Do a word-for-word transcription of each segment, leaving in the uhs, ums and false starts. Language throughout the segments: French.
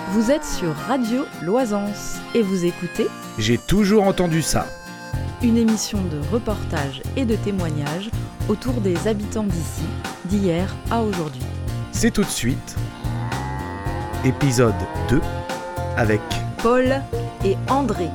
Vous êtes sur Radio Loisance et vous écoutez J'ai toujours entendu ça. Une émission de reportage et de témoignages autour des habitants d'ici, d'hier à aujourd'hui. C'est tout de suite, épisode deux, avec Paul et André.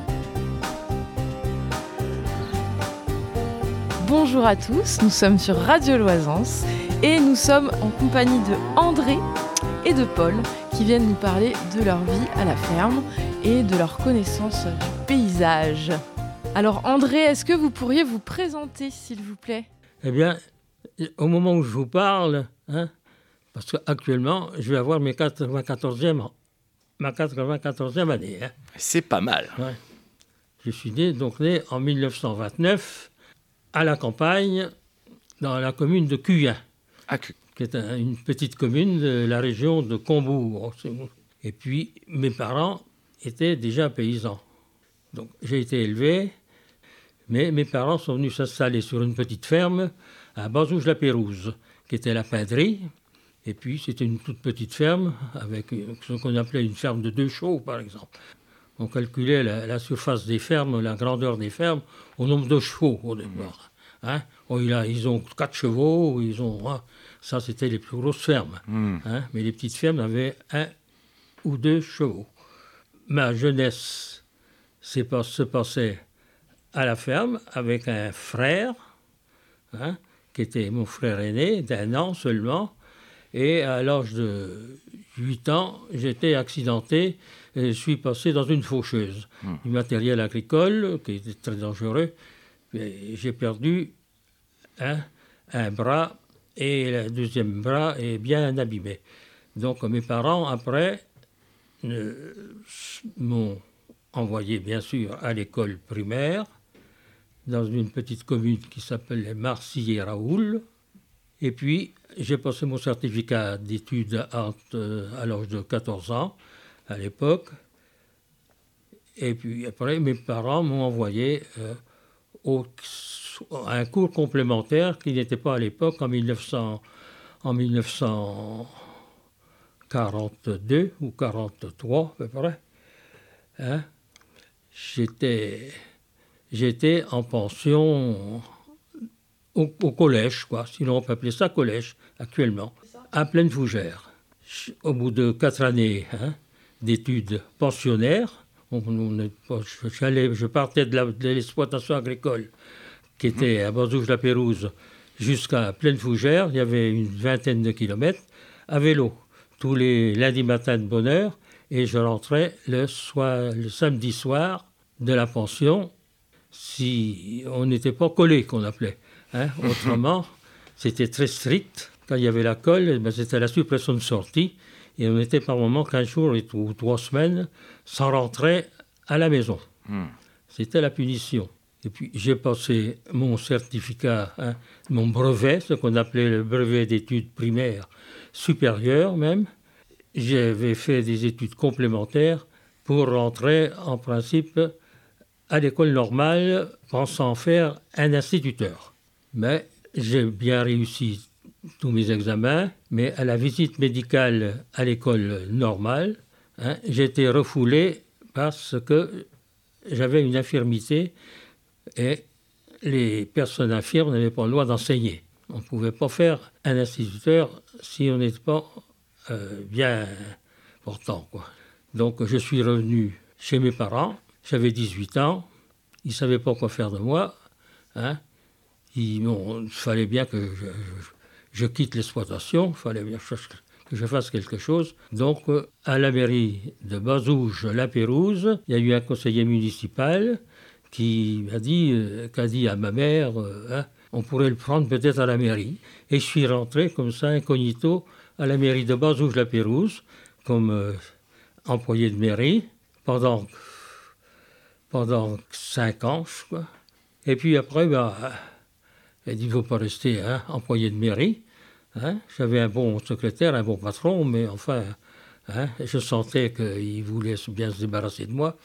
Bonjour à tous, nous sommes sur Radio Loisance et nous sommes en compagnie de André et de Paul qui viennent nous parler de leur vie à la ferme et de leur connaissance du paysage. Alors André, est-ce que vous pourriez vous présenter s'il vous plaît ? Eh bien, au moment où je vous parle, hein, parce qu'actuellement, je vais avoir mes quatre-vingt-quatorzième, ma quatre-vingt-quatorzième année. Hein. C'est pas mal. Ouais. Je suis né, donc né en dix-neuf cent vingt-neuf à la campagne, dans la commune de Cuyen, Ah, que... qui est un, une petite commune de la région de Combourg. Et puis, mes parents étaient déjà paysans. Donc, j'ai été élevé, mais mes parents sont venus s'installer sur une petite ferme à Bazouges-la-Pérouse, qui était la pindrie. Et puis, c'était une toute petite ferme, avec ce qu'on appelait une ferme de deux chevaux, par exemple. On calculait la, la surface des fermes, la grandeur des fermes, au nombre de chevaux, au départ. Hein? Oh, il a, ils ont quatre chevaux, ils ont... Hein, ça, c'était les plus grosses fermes. Mm. Hein? Mais les petites fermes avaient un ou deux chevaux. Ma jeunesse pas, se passait à la ferme avec un frère, hein, qui était mon frère aîné, d'un an seulement. Et à l'âge de huit ans, j'étais accidenté et je suis passé dans une faucheuse. Mm. Du matériel agricole, qui était très dangereux. Et j'ai perdu un, un bras et le deuxième bras est bien abîmé. Donc mes parents, après, euh, m'ont envoyé, bien sûr, à l'école primaire, dans une petite commune qui s'appelle Marcilly-et-Raoul. Et puis, j'ai passé mon certificat d'études à, à l'âge de quatorze ans, à l'époque. Et puis après, mes parents m'ont envoyé euh, au, à un cours complémentaire qui n'était pas à l'époque, en, mille neuf cents, en dix-neuf cent quarante-deux ou quarante-trois, à peu près. Hein? J'étais, j'étais en pension au, au collège, quoi, sinon on peut appeler ça collège, actuellement, à Pleine Fougère. Au bout de quatre années hein, d'études pensionnaires, on, on, j'allais, je partais de, la, de l'exploitation agricole qui était à Bazouges-la-Pérouse jusqu'à Pleine Fougère, il y avait une vingtaine de kilomètres, à vélo, tous les lundis matins de bonne heure, et je rentrais le, soir, le samedi soir de la pension, si on n'était pas collé, qu'on appelait. Hein. Autrement, c'était très strict. Quand il y avait la colle, ben c'était la suppression de sortie, et on était par moment quinze jours ou trois semaines sans rentrer à la maison. Mm. C'était la punition. Et puis j'ai passé mon certificat, hein, mon brevet, ce qu'on appelait le brevet d'études primaires supérieures même. J'avais fait des études complémentaires pour rentrer en principe à l'école normale, pensant faire un instituteur. Mais j'ai bien réussi tous mes examens, mais à la visite médicale à l'école normale, hein, j'ai été refoulé parce que j'avais une infirmité et les personnes infirmes n'avaient pas le droit d'enseigner. On ne pouvait pas faire un instituteur si on n'était pas euh, bien portant, quoi. Donc je suis revenu chez mes parents, j'avais dix-huit ans, ils ne savaient pas quoi faire de moi. Hein. Il bon, fallait bien que je, je, je quitte l'exploitation, il fallait bien que je fasse quelque chose. Donc à la mairie de Bazouges-la-Pérouse, il y a eu un conseiller municipal qui a dit, euh, qui a dit à ma mère, euh, hein, on pourrait le prendre peut-être à la mairie. Et je suis rentré comme ça, incognito, à la mairie de Bazouges-la-Pérouse, comme euh, employé de mairie, pendant, pendant cinq ans, je crois. Et puis après, bah, elle dit, il ne faut pas rester hein, employé de mairie. Hein. J'avais un bon secrétaire, un bon patron, mais enfin, hein, je sentais qu'il voulait bien se débarrasser de moi.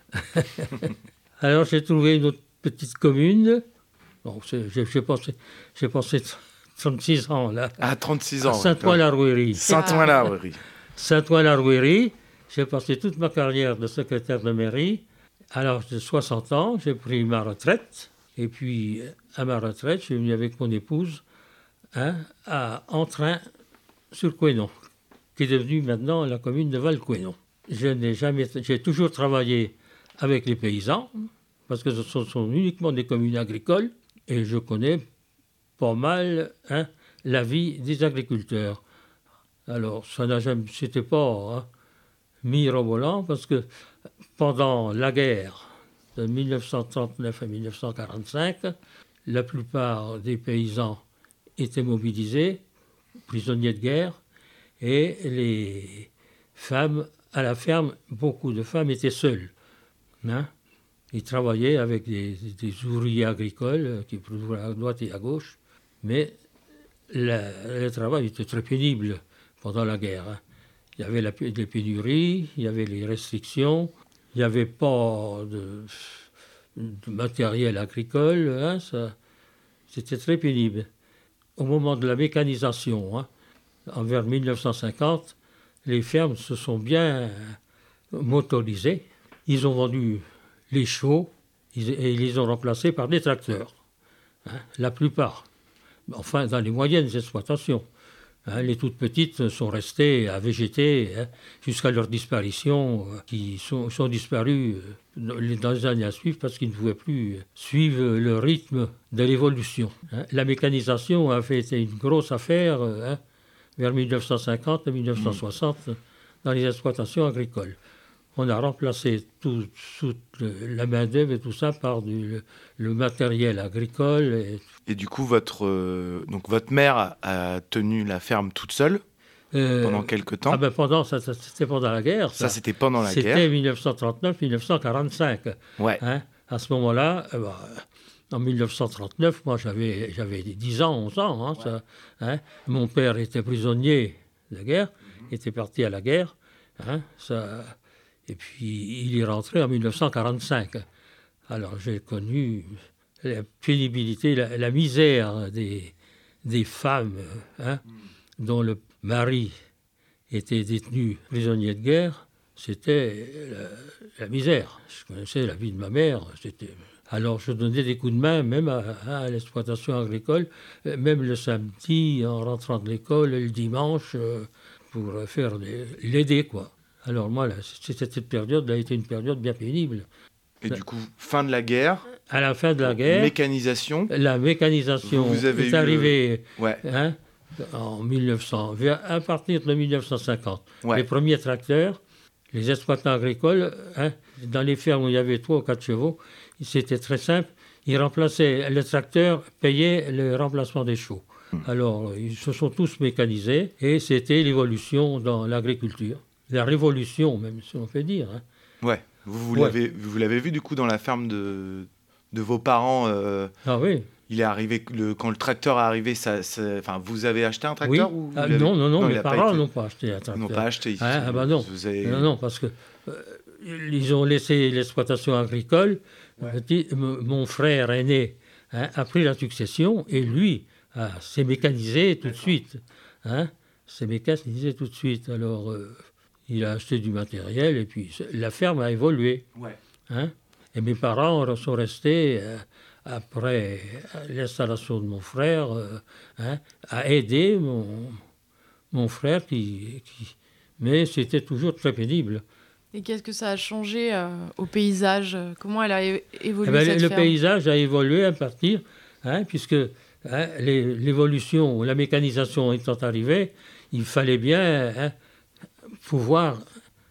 Alors j'ai trouvé une autre petite commune. Bon, j'ai, j'ai, passé, j'ai passé trente-six ans là. Ah, trente-six ans. À Saint-Ouen-la-Rouerie. Saint-Ouen-la-Rouerie. Saint-Ouen-la-Rouerie. j'ai passé toute ma carrière de secrétaire de mairie. À l'âge de soixante ans, j'ai pris ma retraite. Et puis, à ma retraite, je suis venu avec mon épouse hein, à Entrain sur Couesnon, qui est devenue maintenant la commune de Val-Couesnon. Je n'ai jamais, j'ai toujours travaillé avec les paysans, parce que ce sont, sont uniquement des communes agricoles, et je connais pas mal hein, la vie des agriculteurs. Alors, ça n'a jamais, c'était pas hein, mirobolant, parce que pendant la guerre de mille neuf cent trente-neuf à mille neuf cent quarante-cinq, la plupart des paysans étaient mobilisés, prisonniers de guerre, et les femmes à la ferme, beaucoup de femmes étaient seules. Hein? Ils travaillaient avec des, des ouvriers agricoles qui pouvaient à droite et à gauche, mais la, le travail était très pénible pendant la guerre. Hein. Il y avait la, les pénuries, il y avait les restrictions, il n'y avait pas de, de matériel agricole, hein, ça, c'était très pénible. Au moment de la mécanisation, hein, vers mille neuf cent cinquante, les fermes se sont bien motorisées. Ils ont vendu les chevaux et ils les ont remplacés par des tracteurs, hein, la plupart. Enfin, dans les moyennes exploitations. Hein, les toutes petites sont restées à végéter hein, jusqu'à leur disparition, euh, qui sont, sont disparues euh, dans les années à suivre parce qu'ils ne pouvaient plus suivre le rythme de l'évolution. Hein. La mécanisation a fait été une grosse affaire euh, hein, vers mille neuf cent cinquante et mille neuf cent soixante mmh. dans les exploitations agricoles. On a remplacé tout, toute la main-d'œuvre et tout ça par du, le, le matériel agricole. Et, et du coup, votre, euh, donc votre mère a, a tenu la ferme toute seule euh, pendant quelques temps. Ah ben pendant, ça, ça, c'était pendant la guerre. Ça, ça c'était pendant la c'était guerre. C'était mille neuf cent trente-neuf mille neuf cent quarante-cinq. Ouais. Hein, à ce moment-là, euh, bah, en mille neuf cent trente-neuf, moi j'avais, j'avais dix ans, onze ans. Hein, ouais. ça, hein. Mon père était prisonnier de la guerre, mm-hmm. était parti à la guerre. Hein, ça... Et puis, il est rentré en mille neuf cent quarante-cinq. Alors, j'ai connu la pénibilité, la, la misère des, des femmes hein, mm. dont le mari était détenu prisonnier de guerre. C'était la, la misère. Je connaissais la vie de ma mère. C'était... Alors, je donnais des coups de main, même à, à l'exploitation agricole, même le samedi, en rentrant de l'école, le dimanche, pour faire les, l'aider, quoi. Alors moi, là, cette période a été une période bien pénible. Et du coup, fin de la guerre. À la fin de la guerre. Mécanisation. La mécanisation vous avez est eu arrivée le... ouais. hein, en mille neuf cents, à partir de mille neuf cent cinquante. Ouais. Les premiers tracteurs, les exploitants agricoles, hein, dans les fermes où il y avait trois ou quatre chevaux, c'était très simple. Ils remplaçaient le tracteur, payaient le remplacement des chevaux. Hum. Alors, ils se sont tous mécanisés et c'était l'évolution dans l'agriculture. La révolution, même, si on peut dire. Hein. Ouais, vous, vous, ouais. L'avez, vous l'avez vu, du coup, dans la ferme de, de vos parents. Euh, ah oui. Il est arrivé, le, quand le tracteur est arrivé, ça, ça, vous avez acheté un tracteur oui. ou ah, Non, non, non, non mes parents n'ont pas acheté un tracteur. Ils n'ont pas acheté. Ils, ah, ah ben non. Vous avez... non, non, parce que euh, ils ont laissé l'exploitation agricole. Ouais. Petit, m- mon frère aîné hein, a pris la succession et lui ah, s'est mécanisé tout D'accord. de suite. Hein, s'est mécanisé tout de suite. Alors... Euh, il a acheté du matériel et puis la ferme a évolué. Ouais. Hein? Et mes parents sont restés, euh, après l'installation de mon frère, euh, hein, à aider mon, mon frère. Qui, qui... Mais c'était toujours très pénible. Et qu'est-ce que ça a changé euh, au paysage? Comment elle a é- évolué eh ben, cette Le ferme? paysage a évolué à partir, hein, puisque hein, les, l'évolution, la mécanisation étant arrivée, il fallait bien... Hein, pouvoir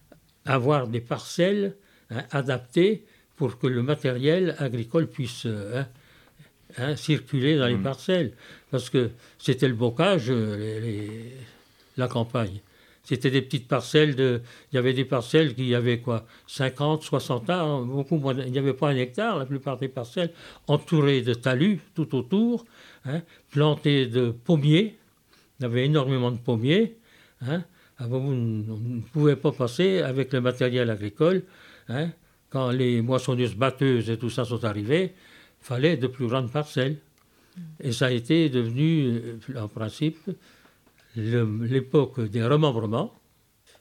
avoir des parcelles hein, adaptées pour que le matériel agricole puisse hein, hein, circuler dans mmh. les parcelles. Parce que c'était le bocage, les, les, la campagne. C'était des petites parcelles, de, il y avait des parcelles qui avaient quoi, cinquante, soixante ans, beaucoup moins, il n'y avait pas un hectare, la plupart des parcelles, entourées de talus tout autour, hein, plantées de pommiers, il y avait énormément de pommiers, hein. Alors, vous ne pouvez pas passer avec le matériel agricole. Hein, quand les moissonneuses batteuses et tout ça sont arrivées, il fallait de plus grandes parcelles. Et ça a été devenu, en principe, le, l'époque des remembrements.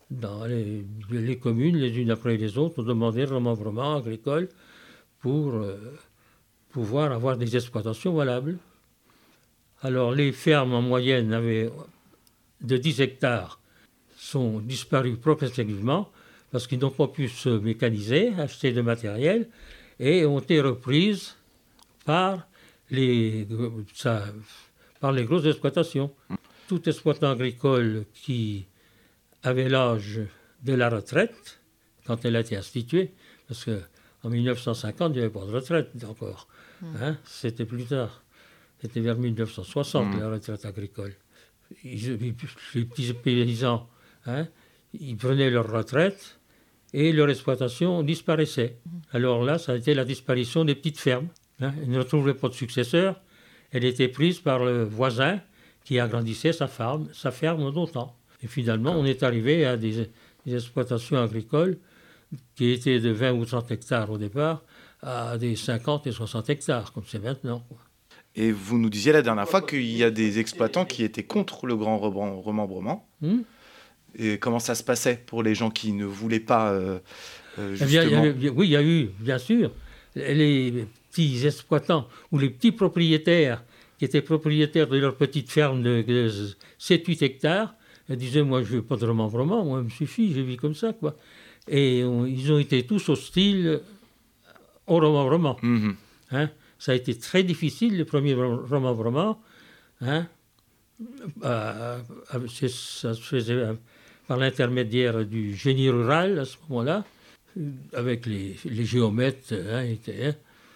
dans les, les communes, les unes après les autres, ont demandé le remembrement agricole pour euh, pouvoir avoir des exploitations valables. Alors les fermes en moyenne avaient de dix hectares sont disparues progressivement parce qu'ils n'ont pas pu se mécaniser, acheter de matériel, et ont été reprises par les, ça, par les grosses exploitations. Tout exploitant agricole qui avait l'âge de la retraite, quand elle a été instituée, parce qu'en dix-neuf cent cinquante, il n'y avait pas de retraite encore. Hein, c'était plus tard. C'était vers dix-neuf cent soixante, mmh. la retraite agricole. Ils, les petits paysans, hein, ils prenaient leur retraite et leur exploitation disparaissait. Mmh. Alors là, ça a été la disparition des petites fermes. Hein. Ils ne retrouvaient pas de successeur. Elle était prise par le voisin qui agrandissait sa ferme, sa ferme d'autant. Et finalement, on est arrivé à des, des exploitations agricoles qui étaient de vingt ou trente hectares au départ à des cinquante et soixante hectares, comme c'est maintenant, quoi. Et vous nous disiez la dernière fois qu'il y a des exploitants qui étaient contre le grand remembrement. Mmh. Et comment ça se passait pour les gens qui ne voulaient pas, euh, euh, justement... Eh bien, il y avait, oui, il y a eu, bien sûr, les petits exploitants ou les petits propriétaires qui étaient propriétaires de leur petite ferme de, de sept à huit hectares, ils disaient, moi, je ne veux pas de remembrement, moi, il me suffit, je vis comme ça, quoi. Et on, ils ont été tous hostiles au remembrement. Mmh. Hein? Ça a été très difficile, le premier remembrement. Hein? Euh, ça se faisait par l'intermédiaire du génie rural, à ce moment-là, avec les, les géomètres. Hein, étaient, hein.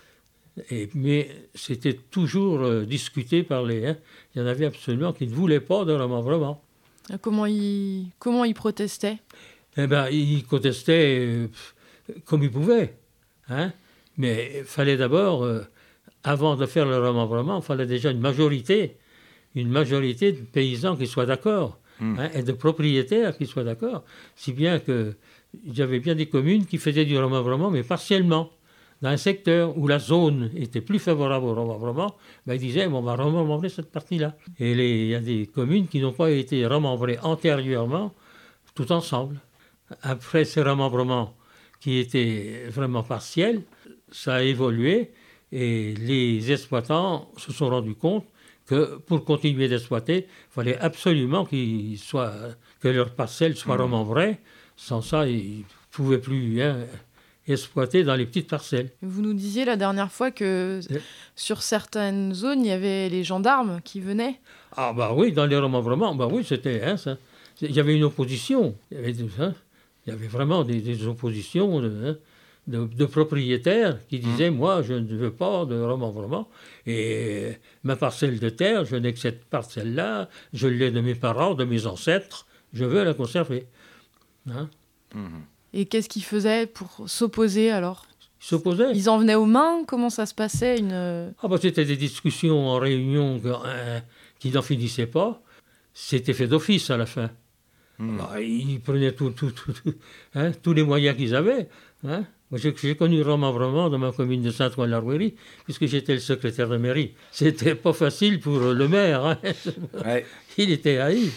Et, mais c'était toujours euh, discuté par les... Hein. Il y en avait absolument qui ne voulaient pas de remembrement. Comment ils, comment ils protestaient? Eh bien, ils protestaient euh, comme ils pouvaient. Hein? Mais il fallait d'abord... Euh, Avant de faire le remembrement, il fallait déjà une majorité, une majorité de paysans qui soient d'accord, mmh. hein, et de propriétaires qui soient d'accord. Si bien qu'il y avait bien des communes qui faisaient du remembrement, mais partiellement. Dans un secteur où la zone était plus favorable au remembrement, ben, ils disaient bon, on va remembrer cette partie-là. Et il y a des communes qui n'ont pas été remembrées antérieurement, tout ensemble. Après ces remembrements qui étaient vraiment partiels, ça a évolué. Et les exploitants se sont rendus compte que pour continuer d'exploiter, il fallait absolument qu'ils soient, que leurs parcelles soient mmh. remembrées. Sans ça, ils ne pouvaient plus hein, exploiter dans les petites parcelles. Vous nous disiez la dernière fois que ouais. sur certaines zones, il y avait les gendarmes qui venaient. Ah bah oui, dans les remembrements, bah oui, c'était hein, ça. Il y avait une opposition. Il y avait, hein, il y avait vraiment des, des oppositions de... Hein, De, de propriétaires qui disaient mmh. moi je ne veux pas de remembrement et ma parcelle de terre, je n'ai que cette parcelle-là, je l'ai de mes parents, de mes ancêtres, je veux la conserver. Hein? Mmh. Et qu'est-ce qu'ils faisaient pour s'opposer alors? Ils s'opposaient. Ils en venaient aux mains? Comment ça se passait une... ah bah, c'était des discussions en réunion hein, qui n'en finissaient pas. C'était fait d'office à la fin. Mmh. Bah, ils prenaient tout, tout, tout, tout, hein, tous les moyens qu'ils avaient. Hein? Moi, j'ai, j'ai connu le remembrement dans ma commune de Saint-Ouen-la-Rouerie, puisque j'étais le secrétaire de mairie. C'était pas facile pour le maire. Hein? Ouais. Il était haï.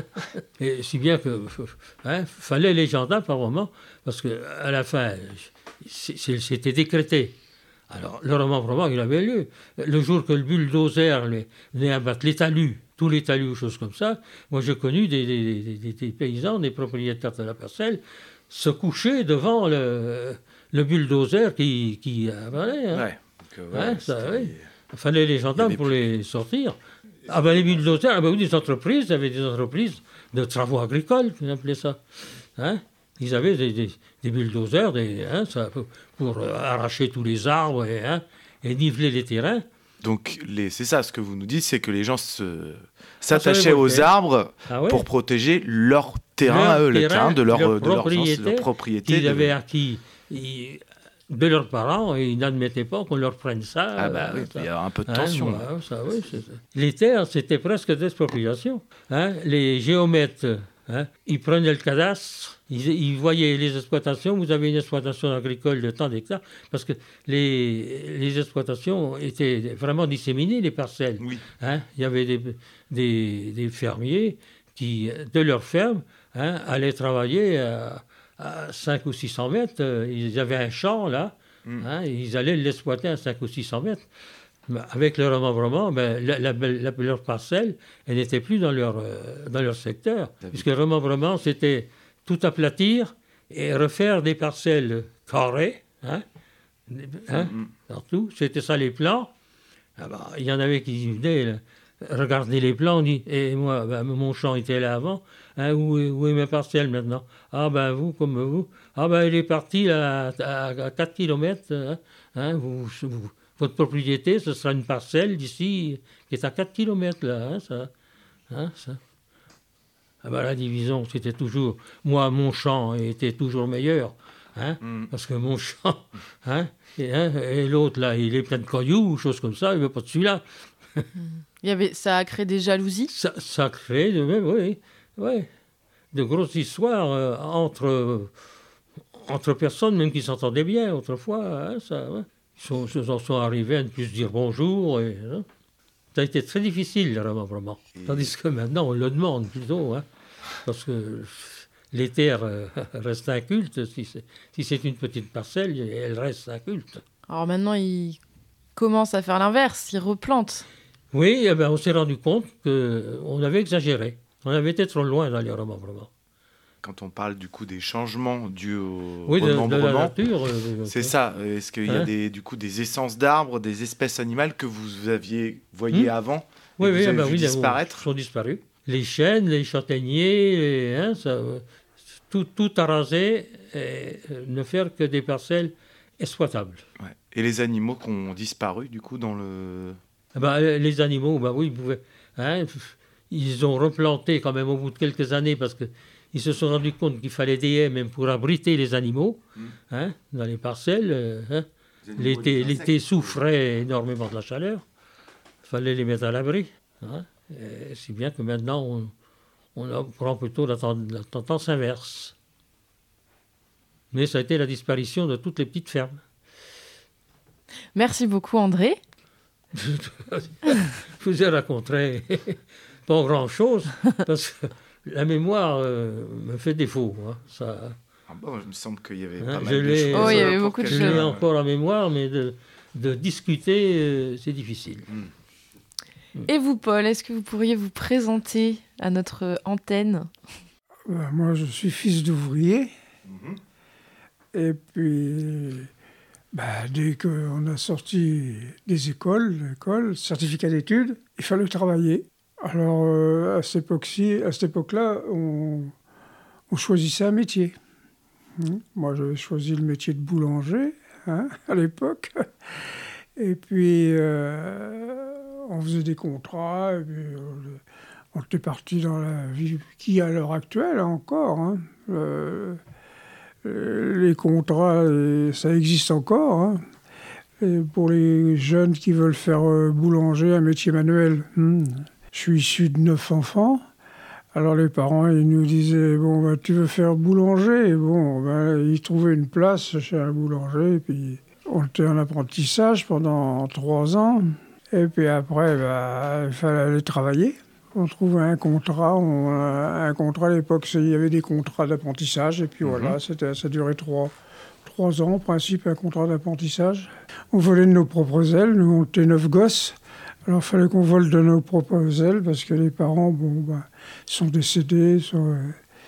Et si bien que hein, fallait les gendarmes par moment, parce qu'à la fin, c'était décrété. Alors, le remembrement, il avait lieu. Le jour que le bulldozer venait abattre les talus, tous les talus, choses comme ça, moi, j'ai connu des, des, des, des paysans, des propriétaires de la parcelle, se coucher devant le, le bulldozer qui, qui avalait. Hein. Ouais, donc, euh, ouais, hein, ça, ouais. Il fallait les gendarmes pour plus... les sortir. Ah ben les bulldozers, ah ben, oui, des entreprises, il y avait des entreprises de travaux agricoles, ils appelaient ça. Hein. Ils avaient des, des, des bulldozers des, hein, ça, pour, pour euh, arracher tous les arbres et, hein, et niveler les terrains. Donc les, c'est ça, ce que vous nous dites, c'est que les gens se, s'attachaient aux arbres ah ouais. pour protéger leur terrain, leur à eux, terrain, le terrain de leur, leur, de propriété, leur, leur propriété. Qu'ils de... avaient acquis ils, de leurs parents et ils n'admettaient pas qu'on leur prenne ça. Ah bah oui, il y a un peu de tension. Hein, ouais, ça, oui, c'est... Les terres, c'était presque d'expropriation. Hein. Les géomètres, hein, ils prenaient le cadastre, ils, ils voyaient les exploitations, vous avez une exploitation agricole de tant d'hectares, parce que les, les exploitations étaient vraiment disséminées, les parcelles. Oui. Hein. Il y avait des, des, des fermiers qui, de leur ferme, hein, allaient travailler à, à cinq ou six cents mètres. Ils avaient un champ, là, mmh. hein, ils allaient l'exploiter à cinq ou six cents mètres. Avec le remembrement, ben, la, la, la, leur parcelle, elle n'était plus dans leur, euh, dans leur secteur. David. Puisque le remembrement, c'était tout aplatir et refaire des parcelles carrées, hein, hein, mmh. partout. C'était ça les plans. Ah ben, il y en avait qui venaient là, regarder les plans, dit, et moi, ben, mon champ était là avant. Hein, où, où est ma parcelle maintenant? Ah ben vous, comme vous. Ah ben il est parti là, à, à quatre kilomètres. Hein, hein, vous, vous Votre propriété, ce sera une parcelle d'ici qui est à quatre kilomètres, là. Hein, ça, hein, ça. Ah ben, la division, c'était toujours... Moi, mon champ était toujours meilleur. Hein, mm. Parce que mon champ... Hein, et, hein, et l'autre, là, il est plein de cailloux, choses comme ça, il ne veut pas de celui-là. Il y avait, ça a créé des jalousies? Ça, ça a créé, de, oui, oui, de grosses histoires euh, entre, euh, entre personnes, même qui s'entendaient bien autrefois. Hein, ça... Ouais. Ils en sont arrivés à ne plus se dire bonjour. Et, hein. Ça a été très difficile, le remembrement. Et... Tandis que maintenant, on le demande plutôt. Hein, parce que les terres euh, restent incultes. Si c'est, si c'est une petite parcelle, elles restent incultes. Alors maintenant, ils commencent à faire l'inverse. Ils replantent. Oui, eh ben, on s'est rendu compte qu'on avait exagéré. On avait été trop loin dans les remembrements. Quand on parle du coup des changements dus au oui, remembrement, de, de la nature, euh, c'est ça. Est-ce qu'il hein? y a des, du coup des essences d'arbres, des espèces animales que vous aviez voyez mmh. avant oui, et oui, que vous avez bah, vu oui, disparaître? Ils sont disparus. Les chênes, les châtaigniers, les, hein, ça, tout, tout arasé et ne faire que des parcelles exploitables. Ouais. Et les animaux qui ont disparu du coup dans le... Ah bah, les animaux, bah oui, ils pouvaient, hein, ils ont replanté quand même au bout de quelques années parce que ils se sont rendus compte qu'il fallait des haies même pour abriter les animaux mmh. hein, dans les parcelles. Euh, hein. les l'été, l'été souffrait énormément de la chaleur. Il fallait les mettre à l'abri. Hein. Si bien que maintenant, on, on prend plutôt la, la tendance inverse. Mais ça a été la disparition de toutes les petites fermes. Merci beaucoup, André. Je vous ai raconté pas grand-chose, parce que la mémoire euh, me fait défaut. Hein, ça... ah bon, il me semble qu'il y avait hein, pas mal de choses. Oh, il y avait beaucoup de choses. Je l'ai encore en mémoire, mais de, de discuter, euh, c'est difficile. Mm. Et vous, Paul, est-ce que vous pourriez vous présenter à notre antenne? Ben, moi, je suis fils d'ouvrier. Mm-hmm. Et puis, ben, dès qu'on a sorti des écoles, l'école, certificat d'études, il fallait travailler. Alors, euh, à, cette époque-ci, à cette époque-là, on, on choisissait un métier. Hum, moi, j'avais choisi le métier de boulanger, hein, à l'époque. Et puis, euh, on faisait des contrats, et puis on, on était parti dans la vie qui, à l'heure actuelle, encore. Hein, euh, les contrats, ça existe encore. Hein. Et pour les jeunes qui veulent faire euh, boulanger, un métier manuel... Hum, je suis issu de neuf enfants. Alors les parents, ils nous disaient, bon, bah, tu veux faire boulanger? Et bon, bah, ils trouvaient une place chez un boulanger. Et puis on était en apprentissage pendant trois ans. Et puis après, bah, il fallait aller travailler. On trouvait un contrat. On, un contrat à l'époque, il y avait des contrats d'apprentissage. Et puis mmh. voilà, c'était, ça durait trois, trois ans, en principe, un contrat d'apprentissage. On volait de nos propres ailes. Nous, on était neuf gosses. Alors, il fallait qu'on vole de nos propres ailes parce que les parents, bon, bah, sont décédés. Sont, euh...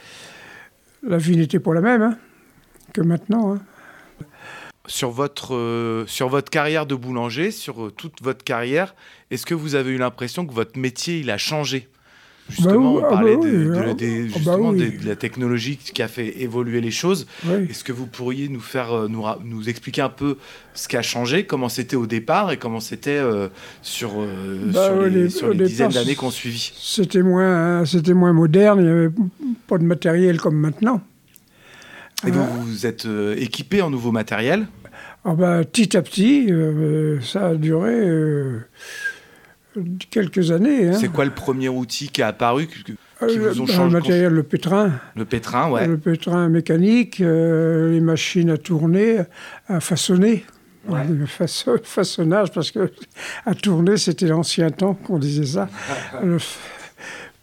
La vie n'était pas la même hein, que maintenant. Hein. Sur votre, euh, sur votre carrière de boulanger, sur euh, toute votre carrière, est-ce que vous avez eu l'impression que votre métier, il a changé ? Justement, bah oui, on parlait ah bah de, oui, de, de, de, justement ah bah oui. de, de la technologie qui a fait évoluer les choses. Oui. Est-ce que vous pourriez nous faire, nous, nous expliquer un peu ce qui a changé, comment c'était au départ et comment c'était euh, sur, euh, bah, sur les, les, sur les dizaines départ, d'années qu'on suivit? C'était moins, c'était moins moderne, il n'y avait pas de matériel comme maintenant. Et euh, vous vous êtes euh, équipé en nouveau matériel? Ah bah, petit à petit, euh, ça a duré... Euh, quelques années. Hein. C'est quoi le premier outil qui a apparu qui, qui euh, vous ont changé? Le matériel, le pétrin. Le pétrin, ouais. Le pétrin mécanique, euh, les machines à tourner, à façonner. Ouais. Le façon, façonnage, parce que à tourner, c'était l'ancien temps qu'on disait ça. le,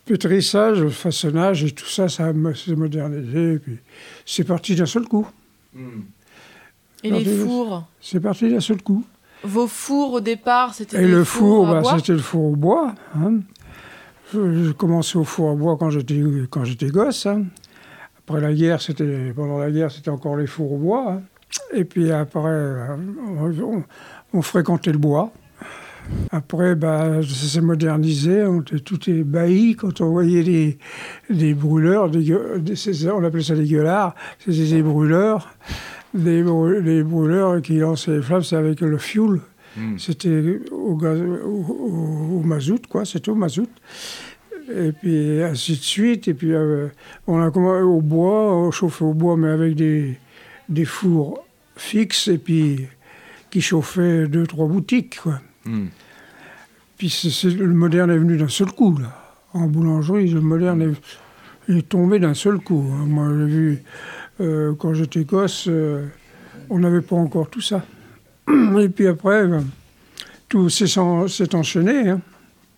pétrissage, le façonnage et tout ça, ça s'est modernisé. Et puis c'est parti d'un seul coup. Mmh. Et les fours? C'est parti d'un seul coup. Vos fours, au départ, c'était et des le fours four, à bah, bois? C'était le four au bois. Hein. J'ai commencé au four à bois quand j'étais, quand j'étais gosse. Hein. Après la guerre, c'était, pendant la guerre, c'était encore les fours au bois. Hein. Et puis après, on, on fréquentait le bois. Après, bah, ça s'est modernisé, on était tout ébahi quand on voyait des, des brûleurs, des, des, on appelait ça des gueulards, c'était des brûleurs, des, des brûleurs qui lançaient les flammes, c'était avec le fioul, mmh. c'était au, gaz, au, au, au mazout, quoi, c'était au mazout. Et puis ainsi de suite, et puis euh, on a commencé au bois, on chauffait au bois, mais avec des, des fours fixes, et puis qui chauffaient deux, trois boutiques, quoi. Mmh. Puis c'est, c'est, le moderne est venu d'un seul coup, là. En boulangerie, le moderne est, est tombé d'un seul coup. Moi, j'ai vu, euh, quand j'étais gosse, euh, on n'avait pas encore tout ça. Et puis après, ben, tout s'est, s'est enchaîné. Hein.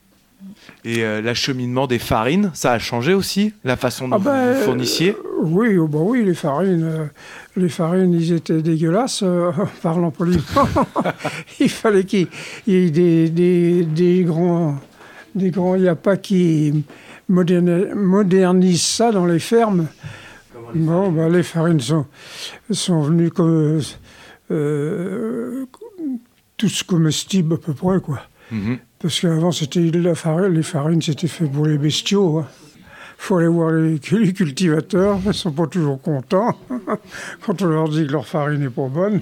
Et euh, l'acheminement des farines, ça a changé aussi, la façon dont ah ben, vous fournissiez? euh, Oui, oh ben oui, les farines, euh, les farines, ils étaient dégueulasses, euh, parlant poliment. Il fallait qu'il y ait des, des, des grands... Des grands, il n'y a pas qui moderne, modernisent ça dans les fermes. Les bon, ben, les farines sont, sont venues comme... Euh, tous comestibles à peu près, quoi. Mm-hmm. Parce qu'avant, c'était la farine, les farines, c'était fait pour les bestiaux. Il hein. faut aller voir les, les cultivateurs, ils ne sont pas toujours contents quand on leur dit que leur farine n'est pas bonne.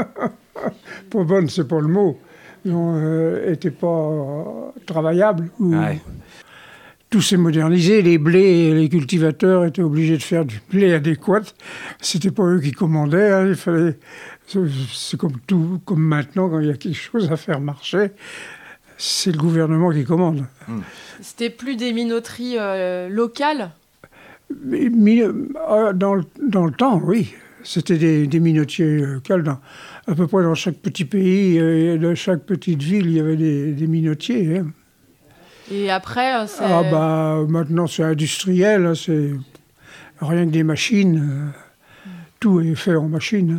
Pas bonne, c'est pas le mot. Ils n'étaient euh, pas euh, travaillables. Ou... Ouais. Tout s'est modernisé, les blés, les cultivateurs étaient obligés de faire du blé adéquat. C'était pas eux qui commandaient, hein. Il fallait... C'est comme tout, comme maintenant, quand il y a quelque chose à faire marcher. C'est le gouvernement qui commande. C'était plus des minoteries euh, locales? Mais, mi, euh, dans, le, dans le temps, oui. C'était des, des minotiers locales. Dans, à peu près dans chaque petit pays, euh, dans chaque petite ville, il y avait des, des minotiers. Hein. Et après, c'est... Ah bah, maintenant, c'est industriel. C'est rien que des machines. Mm. Tout est fait en machine.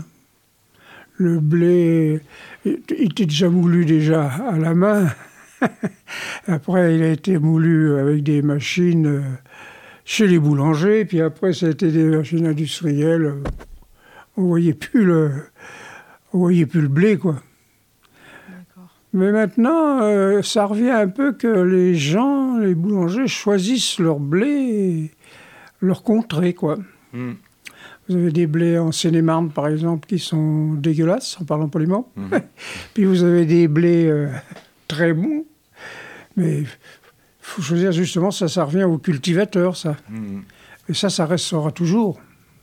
Le blé, il était déjà moulu déjà à la main. Après, il a été moulu avec des machines chez les boulangers. Puis après, ça a été des machines industrielles. On ne voyait plus le, on voyait plus le blé, quoi. D'accord. Mais maintenant, euh, ça revient un peu que les gens, les boulangers, choisissent leur blé, leur contrée, quoi. Mm. Vous avez des blés en Seine-et-Marne, par exemple, qui sont dégueulasses, en parlant poliment. Mmh. Puis vous avez des blés euh, très bons. Mais il faut choisir, justement, ça, ça revient aux cultivateurs, ça. Mmh. Et ça, ça restera toujours.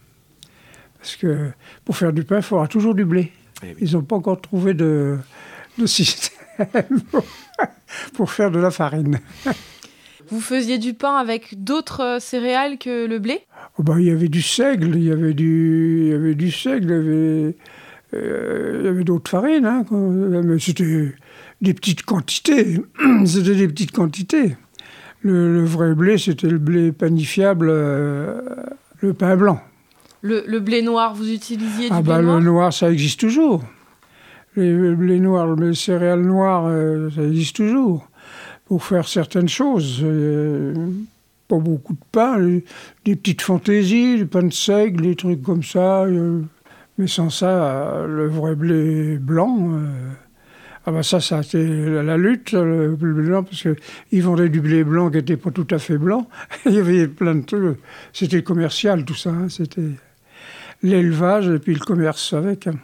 Parce que pour faire du pain, il faudra toujours du blé. Eh oui. Ils n'ont pas encore trouvé de, de système pour, pour faire de la farine. Vous faisiez du pain avec d'autres céréales que le blé? Oh ben, il y avait du seigle, il y avait du, il y avait du seigle, il y avait, euh, il y avait d'autres farines, hein, mais c'était des petites quantités. C'était des petites quantités. Le, le vrai blé, c'était le blé panifiable, euh, le pain blanc. Le, le blé noir, vous utilisiez du ah blé ben, noir? Le noir, ça existe toujours. Les, le blé noir, les céréales noires, euh, ça existe toujours. Pour faire certaines choses. Euh, pas beaucoup de pain, les, des petites fantaisies, des pains de seigle, des trucs comme ça. Euh, mais sans ça, euh, le vrai blé blanc, euh, ah ben ça, ça a été la, la lutte, le blé blanc, parce qu'ils vendaient du blé blanc qui n'était pas tout à fait blanc. Il y avait plein de trucs. C'était commercial, tout ça. Hein. C'était l'élevage et puis le commerce avec. Hein.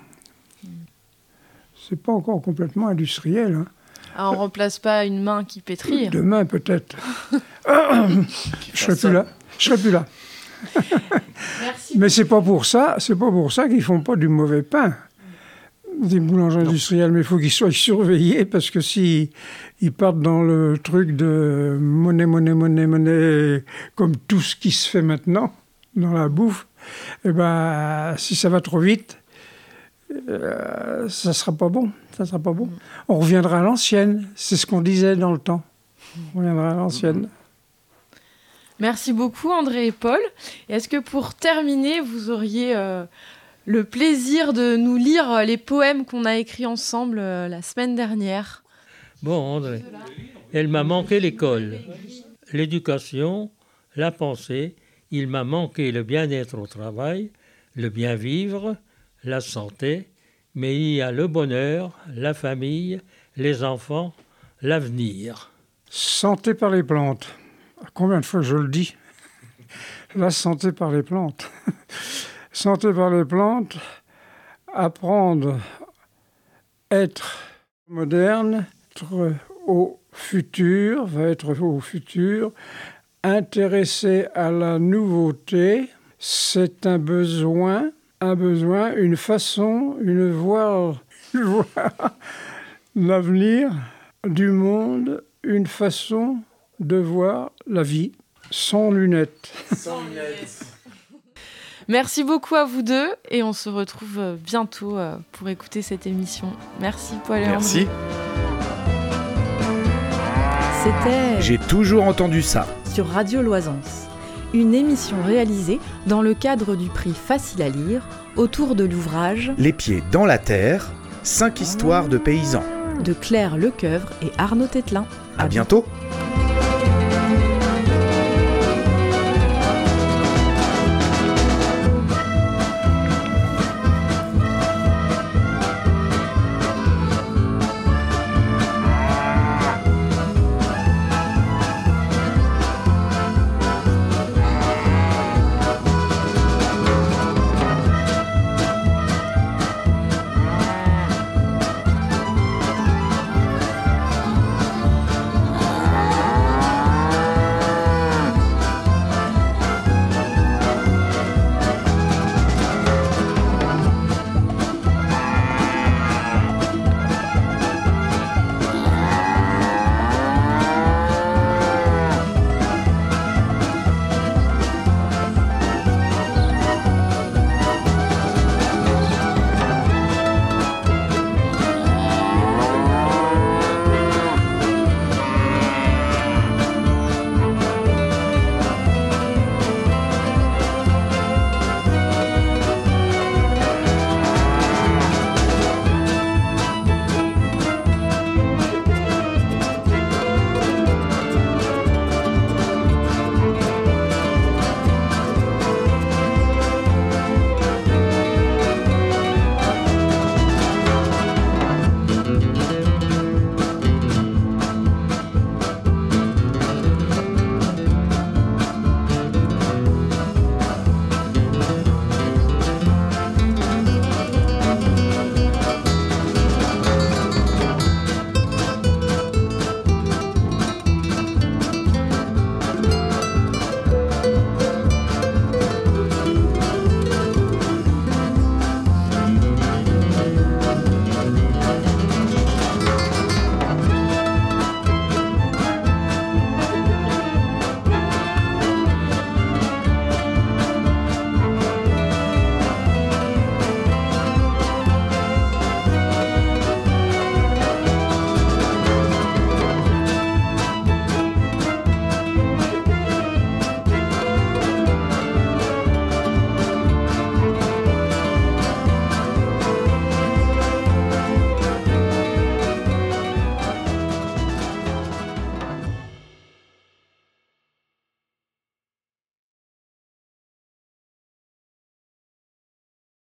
C'est pas encore complètement industriel, hein. Ah, on ne remplace pas une main qui pétrit. Demain, peut-être. Je serai plus là. Je serai plus là. Merci. Mais c'est pas pour ça, c'est pas pour ça qu'ils font pas du mauvais pain. Des boulangers non. industriels, mais il faut qu'ils soient surveillés parce que si ils partent dans le truc de monnaie, monnaie, monnaie, monnaie, comme tout ce qui se fait maintenant dans la bouffe, eh ben, si ça va trop vite, euh, ça sera pas bon. Ça sera pas bon. On reviendra à l'ancienne. C'est ce qu'on disait dans le temps. On reviendra à l'ancienne. Merci beaucoup André et Paul. Et est-ce que pour terminer, vous auriez euh, le plaisir de nous lire les poèmes qu'on a écrits ensemble euh, la semaine dernière ? Bon André, elle m'a manqué l'école, l'éducation, la pensée, il m'a manqué le bien-être au travail, le bien-vivre, la santé, mais il y a le bonheur, la famille, les enfants, l'avenir. Santé par les plantes. Combien de fois je le dis ? La santé par les plantes. Santé par les plantes, apprendre, être moderne, être au futur, va être au futur, intéressé à la nouveauté, c'est un besoin, un besoin, une façon, une voie, une voie, l'avenir du monde, une façon de voir la vie sans lunettes. Sans lunettes. Merci beaucoup à vous deux et on se retrouve bientôt pour écouter cette émission. Merci Paul et Merci. André. C'était J'ai toujours entendu ça. Sur Radio Loisance, une émission réalisée dans le cadre du prix Facile à lire autour de l'ouvrage Les pieds dans la terre, cinq histoires de paysans. de Claire Lecoeuvre et Arnaud Tételin. À bientôt.